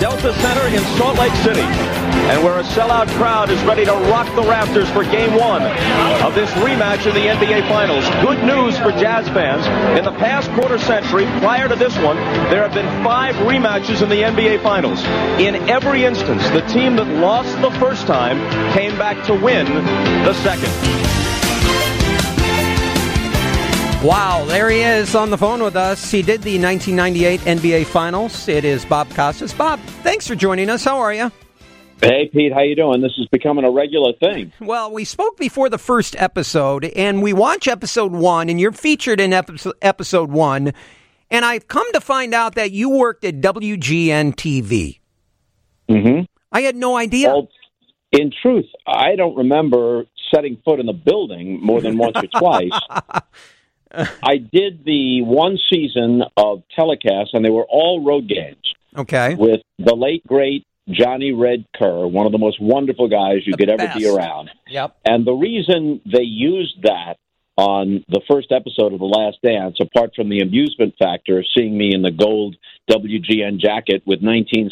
Delta Center in Salt Lake City, and where a sellout crowd is ready to rock the rafters for Game 1 of this rematch of the NBA Finals. Good news for Jazz fans. In the past quarter century, prior to this one, there have been 5 rematches in the NBA Finals. In every instance, the team that lost the first time came back to win the second. Wow, there he is on the phone with us. He did the 1998 NBA Finals. It is Bob Costas. Bob, thanks for joining us. How are you? Hey, Pete, how you doing? This is becoming a regular thing. Well, we spoke before the first episode, and we watch episode 1, and you're featured in episode 1, and I've come to find out that you worked at WGN-TV. Mm-hmm. I had no idea. Well, in truth, I don't remember setting foot in the building more than once or twice. I did the one season of telecasts, and they were all road games. Okay. With the late, great Johnny Red Kerr, one of the most wonderful guys you could ever be around. Yep. And the reason they used that on the first episode of The Last Dance, apart from the amusement factor of seeing me in the gold WGN jacket with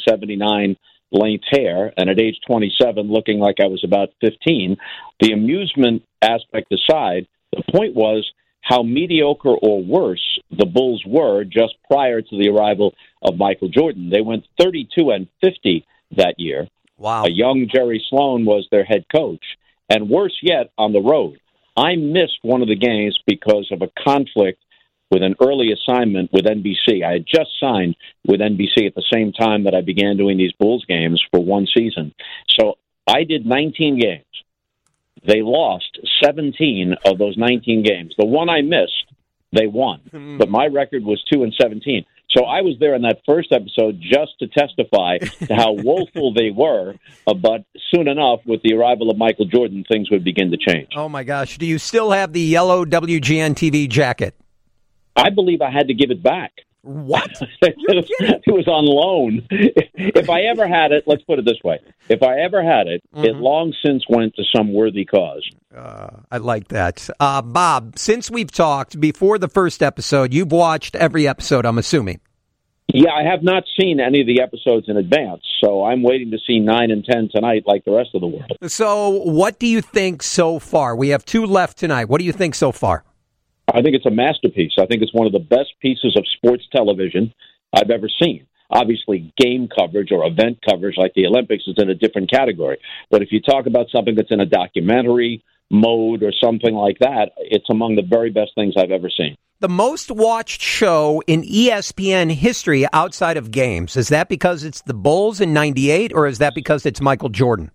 1979 length hair, and at age 27 looking like I was about 15, the amusement aspect aside, the point was how mediocre or worse the Bulls were just prior to the arrival of Michael Jordan. They went 32-50 that year. Wow. A young Jerry Sloan was their head coach. And worse yet, on the road, I missed one of the games because of a conflict with an early assignment with NBC. I had just signed with NBC at the same time that I began doing these Bulls games for one season. So I did 19 games. They lost 17 of those 19 games. The one I missed, they won. But my record was 2-17. So I was there in that first episode just to testify to how woeful they were. But soon enough, with the arrival of Michael Jordan, things would begin to change. Oh, my gosh. Do you still have the yellow WGN-TV jacket? I believe I had to give it back. What? It was on loan. If I ever had it, let's put it this way. If I ever had it, it long since went to some worthy cause. I like that. Bob, since we've talked before the first episode, you've watched every episode, I'm assuming. Yeah, I have not seen any of the episodes in advance, so I'm waiting to see 9 and 10 tonight like the rest of the world. So what do you think so far? We have 2 left tonight. What do you think so far? I think it's a masterpiece. I think it's one of the best pieces of sports television I've ever seen. Obviously, game coverage or event coverage like the Olympics is in a different category. But if you talk about something that's in a documentary mode or something like that, it's among the very best things I've ever seen. The most watched show in ESPN history outside of games, is that because it's the Bulls in 98 or is that because it's Michael Jordan?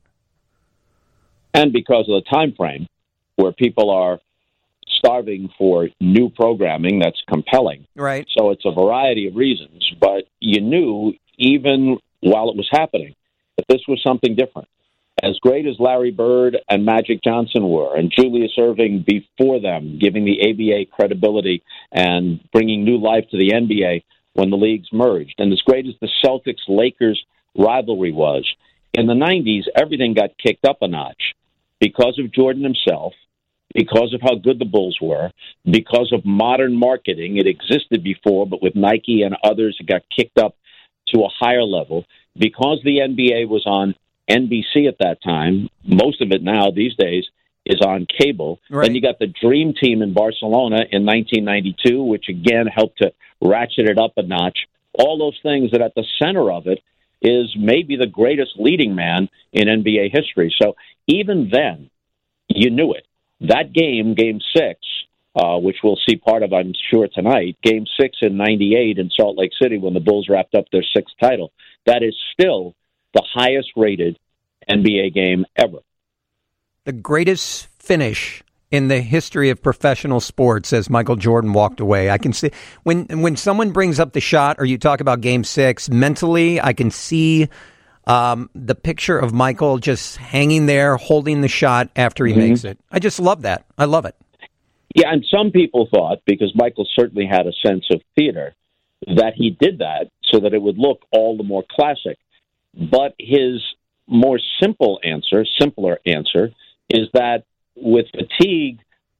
And because of the time frame where people are starving for new programming that's compelling. Right. So it's a variety of reasons, but you knew even while it was happening that this was something different. As great as Larry Bird and Magic Johnson were, and Julius Erving before them, giving the ABA credibility and bringing new life to the NBA when the leagues merged, and as great as the Celtics-Lakers rivalry was, in the 90s, everything got kicked up a notch because of Jordan himself, because of how good the Bulls were, because of modern marketing. It existed before, but with Nike and others, it got kicked up to a higher level. Because the NBA was on NBC at that time, most of it now these days is on cable. Right. Then you got the Dream Team in Barcelona in 1992, which again helped to ratchet it up a notch. All those things that at the center of it is maybe the greatest leading man in NBA history. So even then, you knew it. That game, Game 6, which we'll see part of, I'm sure, tonight, Game 6 in 98 in Salt Lake City when the Bulls wrapped up their 6th title, that is still the highest-rated NBA game ever. The greatest finish in the history of professional sports as Michael Jordan walked away. I can see when someone brings up the shot or you talk about Game 6, mentally I can see the picture of Michael just hanging there, holding the shot after he makes it. I just love that. I love it. Yeah, and some people thought, because Michael certainly had a sense of theater, that he did that so that it would look all the more classic. But his more simpler answer, is that with fatigue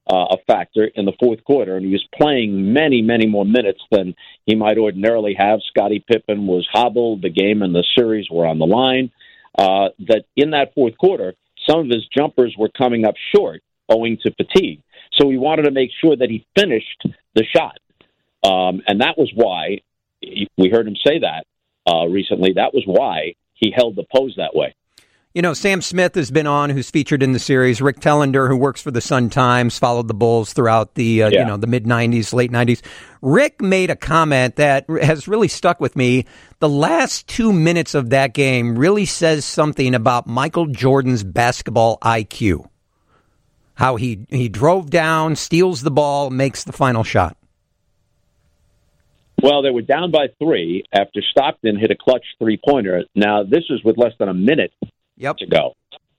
a factor in the fourth quarter, and he was playing many, many more minutes than he might ordinarily have. Scottie Pippen was hobbled. The game and the series were on the line. That in that fourth quarter, some of his jumpers were coming up short owing to fatigue. So he wanted to make sure that he finished the shot. And that was why, we heard him say that recently, that was why he held the pose that way. You know, Sam Smith has been on, who's featured in the series. Rick Tellender, who works for the Sun-Times, followed the Bulls throughout the the mid-'90s, late 90s. Rick made a comment that has really stuck with me. The last 2 minutes of that game really says something about Michael Jordan's basketball IQ. How he drove down, steals the ball, makes the final shot. Well, they were down by 3 after Stockton hit a clutch three-pointer. Now, this was with less than a minute to go.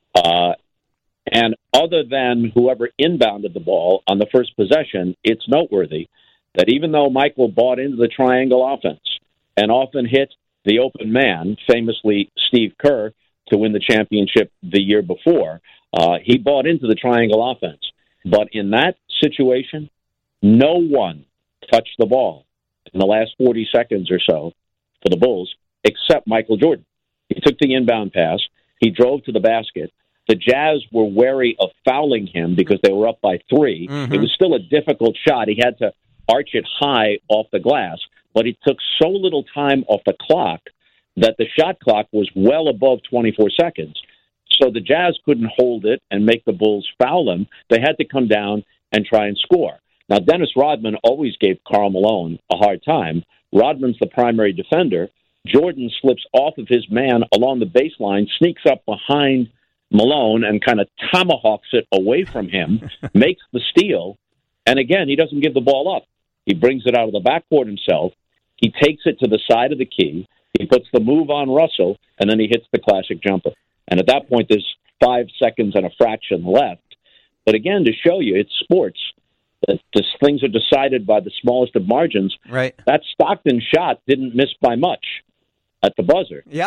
And other than whoever inbounded the ball on the first possession, it's noteworthy that even though Michael bought into the triangle offense and often hit the open man, famously Steve Kerr, to win the championship the year before, he bought into the triangle offense. But in that situation, no one touched the ball in the last 40 seconds or so for the Bulls except Michael Jordan. He took the inbound pass. He drove to the basket. The Jazz were wary of fouling him because they were up by 3. Mm-hmm. It was still a difficult shot. He had to arch it high off the glass, but it took so little time off the clock that the shot clock was well above 24 seconds. So the Jazz couldn't hold it and make the Bulls foul him. They had to come down and try and score. Now, Dennis Rodman always gave Karl Malone a hard time. Rodman's the primary defender. Jordan slips off of his man along the baseline, sneaks up behind Malone and kind of tomahawks it away from him, makes the steal, and again, he doesn't give the ball up. He brings it out of the backcourt himself. He takes it to the side of the key. He puts the move on Russell, and then he hits the classic jumper. And at that point, there's 5 seconds and a fraction left. But again, to show you, it's sports. That things are decided by the smallest of margins. Right. That Stockton shot didn't miss by much at the buzzer. Yeah.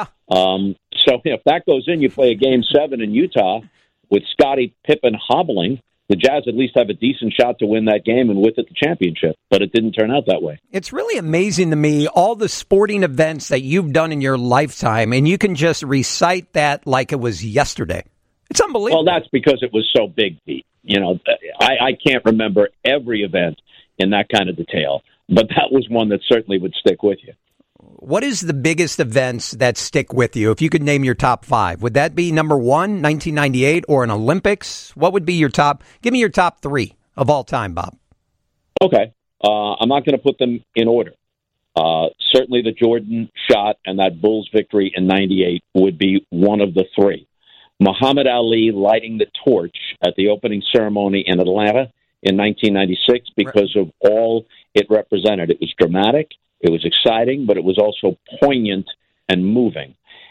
So if that goes in, you play a Game 7 in Utah with Scottie Pippen hobbling. The Jazz at least have a decent shot to win that game and with it the championship, but it didn't turn out that way. It's really amazing to me, all the sporting events that you've done in your lifetime, and you can just recite that like it was yesterday. It's unbelievable. Well, that's because it was so big, Pete. You know, I can't remember every event in that kind of detail, but that was one that certainly would stick with you. What is the biggest events that stick with you? If you could name your top 5, would that be number 1, 1998, or an Olympics? What would be your top? Give me your top 3 of all time, Bob. Okay. I'm not going to put them in order. Certainly the Jordan shot and that Bulls victory in 98 would be one of the 3. Muhammad Ali lighting the torch at the opening ceremony in Atlanta in 1996 because of all it represented. It was dramatic. It was exciting, but it was also poignant and moving.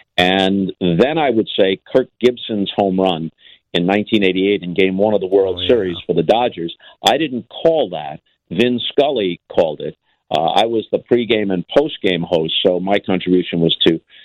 And then I would say Kirk Gibson's home run in 1988 in Game 1 of the World Series for the Dodgers. I didn't call that. Vin Scully called it. I was the pregame and postgame host, so my contribution was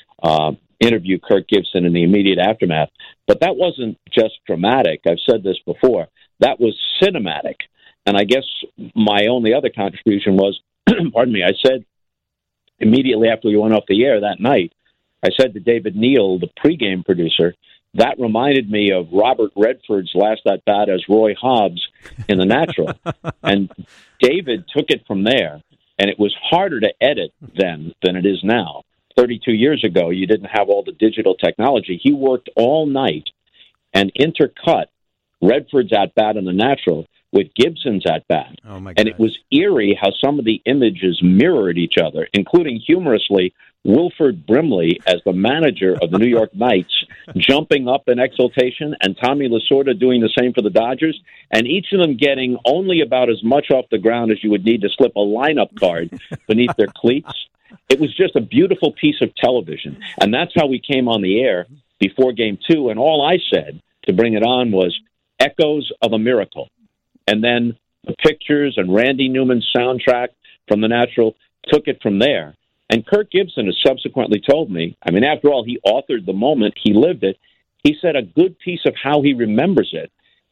to interview Kirk Gibson in the immediate aftermath. But that wasn't just dramatic. I've said this before. That was cinematic. And I guess my only other contribution was, pardon me, I said immediately after we went off the air that night, I said to David Neal, the pregame producer, that reminded me of Robert Redford's last at-bat as Roy Hobbs in The Natural. And David took it from there, and it was harder to edit then than it is now. 32 years ago, you didn't have all the digital technology. He worked all night and intercut Redford's at-bat in The Natural with Gibson's at-bat. Oh my and it was eerie how some of the images mirrored each other, including, humorously, Wilford Brimley as the manager of the New York Knights jumping up in exultation, and Tommy Lasorda doing the same for the Dodgers, and each of them getting only about as much off the ground as you would need to slip a lineup card beneath their cleats. It was just a beautiful piece of television, and that's how we came on the air before Game 2, and all I said to bring it on was echoes of a miracle. And then the pictures and Randy Newman's soundtrack from The Natural took it from there. And Kirk Gibson has subsequently told me, I mean, after all, he authored the moment, he lived it. He said a good piece of how he remembers it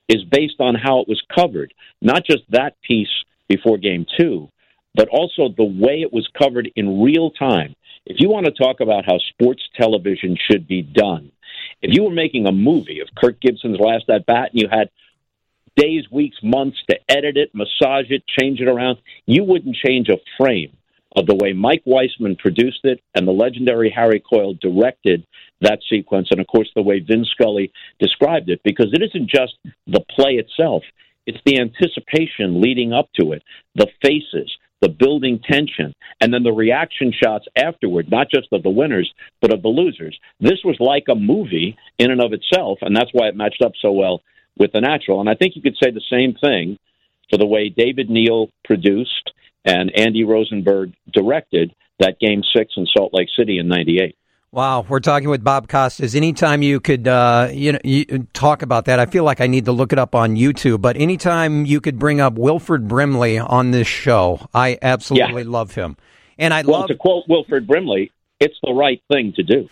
is based on how it was covered, not just that piece before Game 2, but also the way it was covered in real time. If you want to talk about how sports television should be done, if you were making a movie of Kirk Gibson's last at-bat and you had days, weeks, months to edit it, massage it, change it around, you wouldn't change a frame of the way Mike Weissman produced it and the legendary Harry Coyle directed that sequence, and, of course, the way Vin Scully described it, because it isn't just the play itself. It's the anticipation leading up to it, the faces, the building tension, and then the reaction shots afterward, not just of the winners, but of the losers. This was like a movie in and of itself, and that's why it matched up so well with The Natural. And I think you could say the same thing for the way David Neal produced and Andy Rosenberg directed that Game 6 in Salt Lake City in '98. Wow, we're talking with Bob Costas. Anytime you could you talk about that, I feel like I need to look it up on YouTube, but anytime you could bring up Wilford Brimley on this show, I absolutely love him. And to quote Wilford Brimley, it's the right thing to do.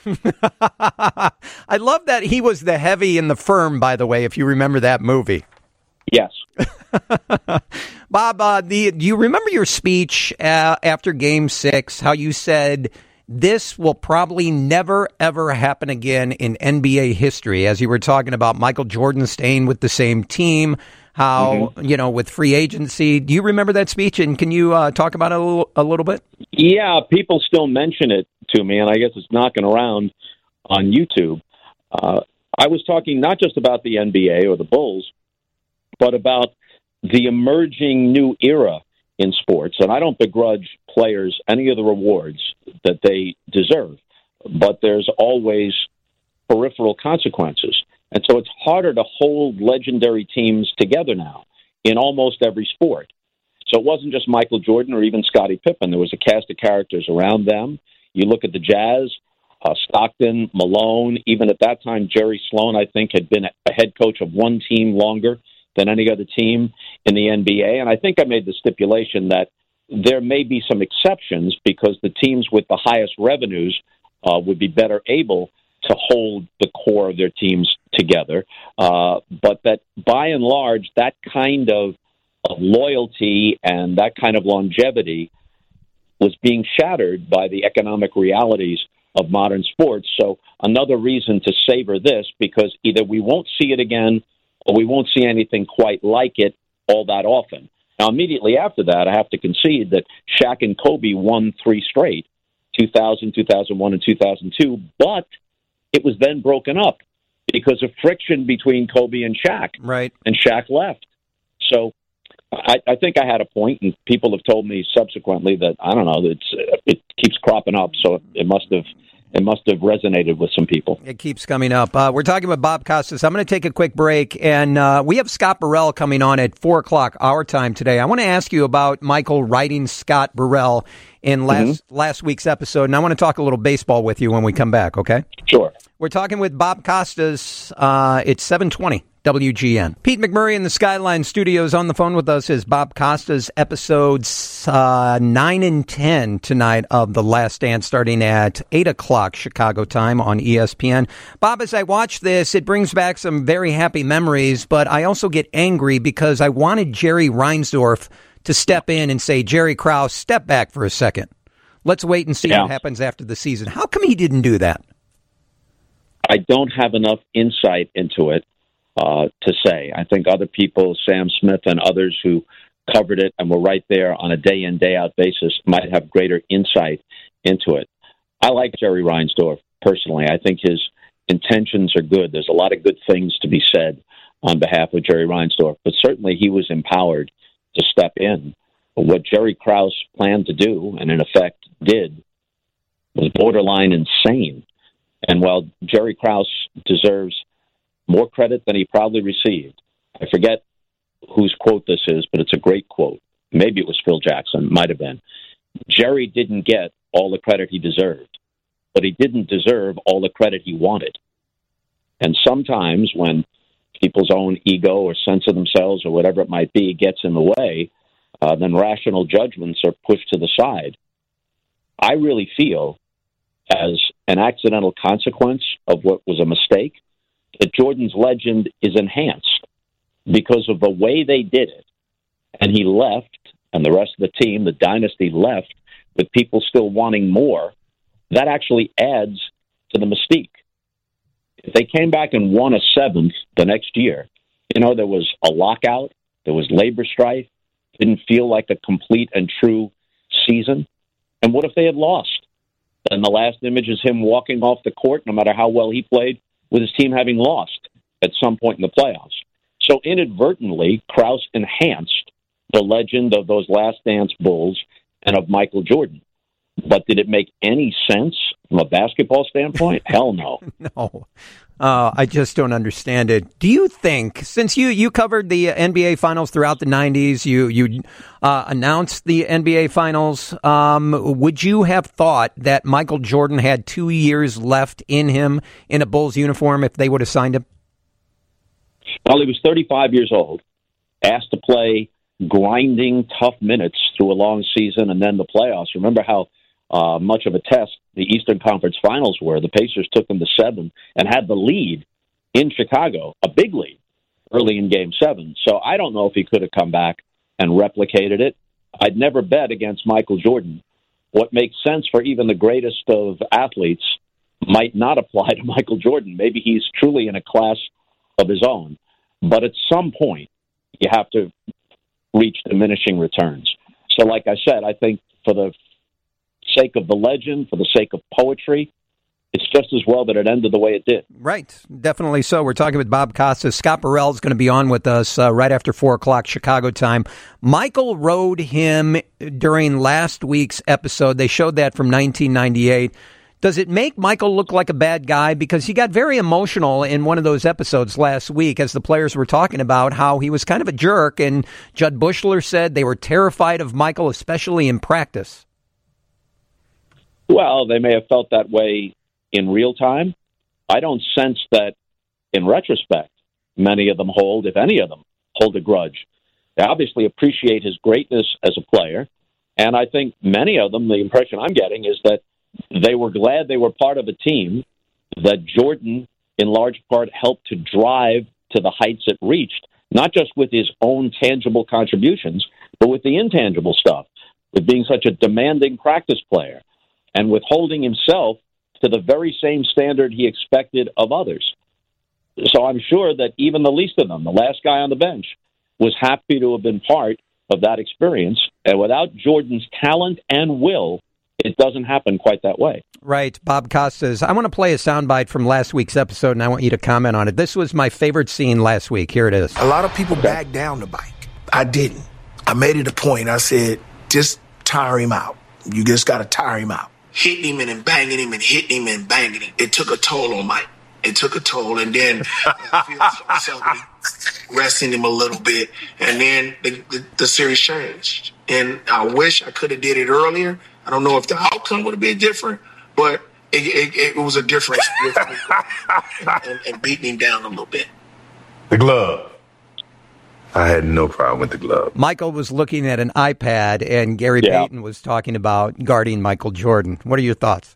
I love that he was the heavy in the firm, by the way, if you remember that movie. Yes. Bob, do you remember your speech after Game 6, how you said, this will probably never, ever happen again in NBA history, as you were talking about Michael Jordan staying with the same team, how, with free agency. Do you remember that speech, and can you talk about it a little bit? Yeah, people still mention it to me, and I guess it's knocking around on YouTube. I was talking not just about the NBA or the Bulls, but about the emerging new era in sports. And I don't begrudge players any of the rewards that they deserve, but there's always peripheral consequences. And so it's harder to hold legendary teams together now in almost every sport. So it wasn't just Michael Jordan or even Scottie Pippen. There was a cast of characters around them. You look at the Jazz, Stockton, Malone, even at that time, Jerry Sloan, I think, had been a head coach of one team longer than any other team in the NBA. And I think I made the stipulation that there may be some exceptions because the teams with the highest revenues would be better able to hold the core of their teams together. But that by and large, that kind of loyalty and that kind of longevity was being shattered by the economic realities of modern sports. So another reason to savor this, because either we won't see it again or we won't see anything quite like it all that often. Now, immediately after that, I have to concede that Shaq and Kobe won 3 straight, 2000, 2001, and 2002, but it was then broken up because of friction between Kobe and Shaq. Right. And Shaq left. So I think I had a point, and people have told me subsequently that, I don't know, it keeps cropping up, so it must have resonated with some people. It keeps coming up. We're talking with Bob Costas. I'm going to take a quick break, and we have Scott Burrell coming on at 4 o'clock our time today. I want to ask you about Michael writing Scott Burrell in last week's episode, and I want to talk a little baseball with you when we come back, okay? Sure. We're talking with Bob Costas. It's 7:20. WGN. Pete McMurray in the Skyline Studios. On the phone with us is Bob Costas, episodes 9 and 10 tonight of The Last Dance, starting at 8 o'clock Chicago time on ESPN. Bob, as I watch this, it brings back some very happy memories, but I also get angry because I wanted Jerry Reinsdorf to step in and say, Jerry Krause, step back for a second. Let's wait and see what happens after the season. How come he didn't do that? I don't have enough insight into it to say. I think other people, Sam Smith and others who covered it and were right there on a day-in, day-out basis, might have greater insight into it. I like Jerry Reinsdorf personally. I think his intentions are good. There's a lot of good things to be said on behalf of Jerry Reinsdorf, but certainly he was empowered to step in. What Jerry Krause planned to do, and in effect did, was borderline insane. And while Jerry Krause deserves more credit than he probably received, I forget whose quote this is, but it's a great quote. Maybe it was Phil Jackson, might have been. Jerry didn't get all the credit he deserved, but he didn't deserve all the credit he wanted. And sometimes when people's own ego or sense of themselves or whatever it might be gets in the way, then rational judgments are pushed to the side. I really feel, as an accidental consequence of what was a mistake, that Jordan's legend is enhanced because of the way they did it, and he left, and the rest of the team, the dynasty, left with people still wanting more, that actually adds to the mystique. If they came back and won a seventh the next year, there was a lockout, there was labor strife, didn't feel like a complete and true season. And what if they had lost? Then the last image is him walking off the court, no matter how well he played, with his team having lost at some point in the playoffs. So inadvertently, Krause enhanced the legend of those Last Dance Bulls and of Michael Jordan. But did it make any sense from a basketball standpoint? Hell no. No. I just don't understand it. Do you think, since you covered the NBA Finals throughout the 90s, you announced the NBA Finals, would you have thought that Michael Jordan had 2 years left in him in a Bulls uniform if they would have signed him? Well, he was 35 years old, asked to play grinding, tough minutes through a long season and then the playoffs. Remember how much of a test the Eastern Conference Finals were. The Pacers took them to 7 and had the lead in Chicago, a big lead, early in Game 7. So I don't know if he could have come back and replicated it. I'd never bet against Michael Jordan. What makes sense for even the greatest of athletes might not apply to Michael Jordan. Maybe he's truly in a class of his own. But at some point, you have to reach diminishing returns. So like I said, I think for the sake of the legend, for the sake of poetry, it's just as well that it ended the way it did. Right. Definitely so. We're talking with Bob Costas. Scott Burrell is going to be on with us right after 4 o'clock Chicago time. Michael rode him during last week's episode. They showed that from 1998. Does it make Michael look like a bad guy? Because he got very emotional in one of those episodes last week as the players were talking about how he was kind of a jerk. And Judd Bushler said they were terrified of Michael, especially in practice. Well, they may have felt that way in real time. I don't sense that in retrospect, many of them hold, if any of them, hold a grudge. They obviously appreciate his greatness as a player. And I think many of them, the impression I'm getting is that they were glad they were part of a team that Jordan, in large part, helped to drive to the heights it reached, not just with his own tangible contributions, but with the intangible stuff, with being such a demanding practice player and with holding himself to the very same standard he expected of others. So I'm sure that even the least of them, the last guy on the bench, was happy to have been part of that experience. And without Jordan's talent and will, it doesn't happen quite that way. Right. Bob Costas, I want to play a soundbite from last week's episode, and I want you to comment on it. This was my favorite scene last week. Here it is. A lot of people back down the bike. I didn't. I made it a point. I said, just tire him out. You just got to tire him out. Hitting him and banging him and hitting him and banging him. It took a toll on Mike. It took a toll, and then I felt resting him a little bit, and then the series changed. And I wish I could have did it earlier. I don't know if the outcome would have been different, but it was a difference and beating him down a little bit. The glove. I had no problem with the glove. Michael was looking at an iPad, and Gary Payton was talking about guarding Michael Jordan. What are your thoughts?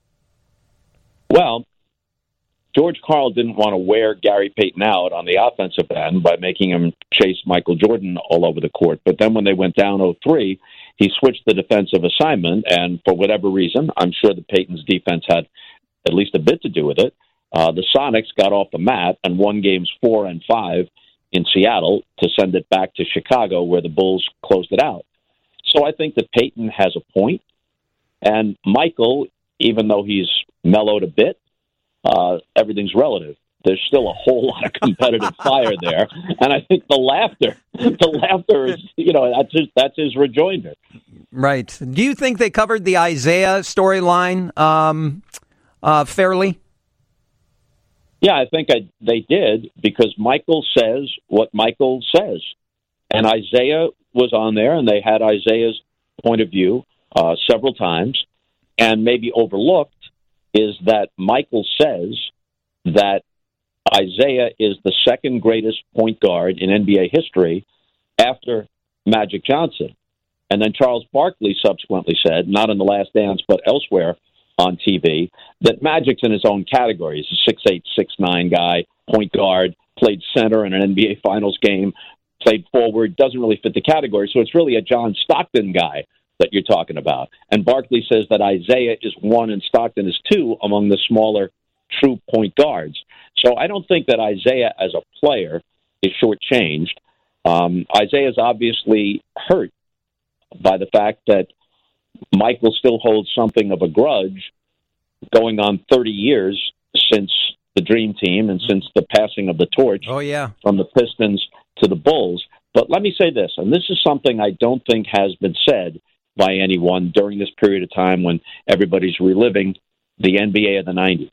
Well, George Karl didn't want to wear Gary Payton out on the offensive end by making him chase Michael Jordan all over the court. But then when they went down 0-3, he switched the defensive assignment, and for whatever reason, I'm sure that Payton's defense had at least a bit to do with it, the Sonics got off the mat and won games 4 and 5 in Seattle to send it back to Chicago, where the Bulls closed it out. So I think that Payton has a point, and Michael, even though he's mellowed a bit, everything's relative. There's still a whole lot of competitive fire there, and I think the laughter is, that's his rejoinder. Right. Do you think they covered the Isaiah storyline fairly? Yeah, I think they did, because Michael says what Michael says, and Isaiah was on there, and they had Isaiah's point of view several times, and maybe overlooked is that Michael says that Isaiah is the second greatest point guard in NBA history after Magic Johnson. And then Charles Barkley subsequently said, not in The Last Dance, but elsewhere on TV, that Magic's in his own category. He's a 6'8", 6'9" guy, point guard, played center in an NBA Finals game, played forward, doesn't really fit the category. So it's really a John Stockton guy that you're talking about. And Barkley says that Isaiah is 1 and Stockton is 2 among the smaller true point guards. So I don't think that Isaiah as a player is shortchanged. Isaiah's obviously hurt by the fact that Michael still holds something of a grudge going on 30 years since the Dream Team and since the passing of the torch from the Pistons to the Bulls. But let me say this, and this is something I don't think has been said by anyone during this period of time when everybody's reliving the NBA of the 90s.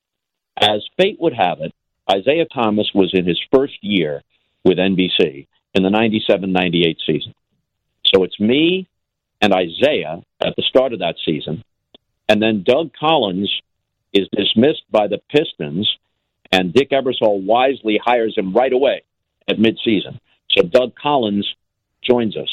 As fate would have it, Isaiah Thomas was in his first year with NBC in the 97-98 season. So it's me and Isaiah at the start of that season, and then Doug Collins is dismissed by the Pistons, and Dick Ebersol wisely hires him right away at midseason. So Doug Collins joins us.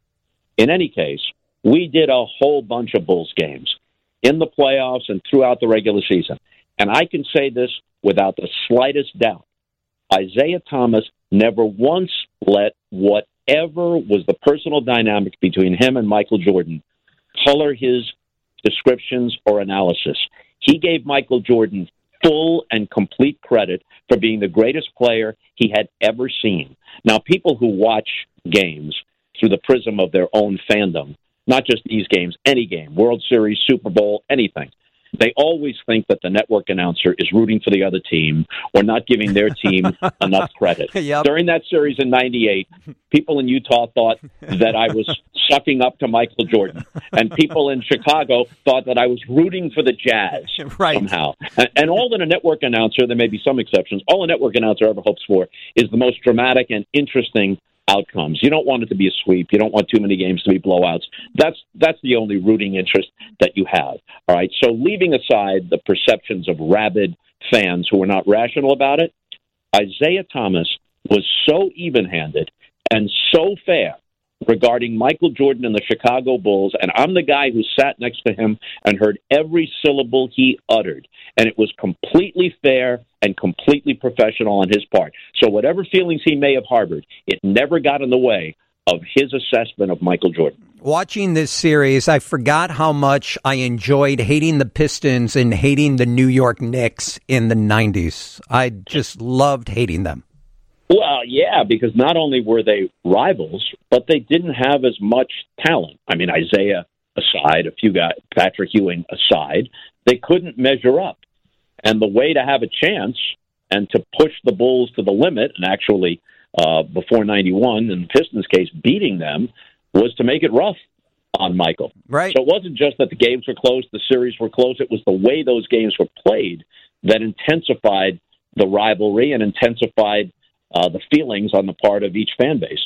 In any case, we did a whole bunch of Bulls games in the playoffs and throughout the regular season. And I can say this without the slightest doubt. Isaiah Thomas never once let whatever was the personal dynamic between him and Michael Jordan color his descriptions or analysis. He gave Michael Jordan full and complete credit for being the greatest player he had ever seen. Now, people who watch games through the prism of their own fandom, not just these games, any game, World Series, Super Bowl, anything, they always think that the network announcer is rooting for the other team or not giving their team enough credit. Yep. During that series in 98, people in Utah thought that I was sucking up to Michael Jordan, and people in Chicago thought that I was rooting for the Jazz somehow. And all that a network announcer, there may be some exceptions, all a network announcer ever hopes for is the most dramatic and interesting outcomes. You don't want it to be a sweep. You don't want too many games to be blowouts. That's the only rooting interest that you have. All right. So leaving aside the perceptions of rabid fans who are not rational about it, Isaiah Thomas was so even-handed and so fair regarding Michael Jordan and the Chicago Bulls, and I'm the guy who sat next to him and heard every syllable he uttered, and it was completely fair and completely professional on his part. So whatever feelings he may have harbored, it never got in the way of his assessment of Michael Jordan. Watching this series, I forgot how much I enjoyed hating the Pistons and hating the New York Knicks in the 90s. I just loved hating them. Well, yeah, because not only were they rivals, but they didn't have as much talent. I mean, Isaiah aside, a few guys, Patrick Ewing aside, they couldn't measure up. And the way to have a chance and to push the Bulls to the limit, and actually before 91, in the Pistons' case, beating them, was to make it rough on Michael. Right. So it wasn't just that the games were close, the series were close. It was the way those games were played that intensified the rivalry and intensified the feelings on the part of each fan base.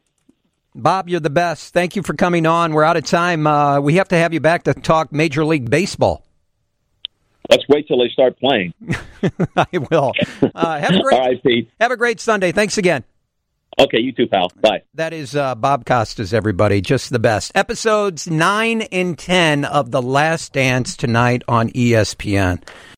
Bob, you're the best. Thank you for coming on. We're out of time. We have to have you back to talk Major League Baseball. Let's wait till they start playing. I will. Have a great, all right, Pete. Have a great Sunday. Thanks again. Okay, you too, pal. Bye. That is Bob Costas, everybody. Just the best. Episodes 9 and 10 of The Last Dance tonight on ESPN.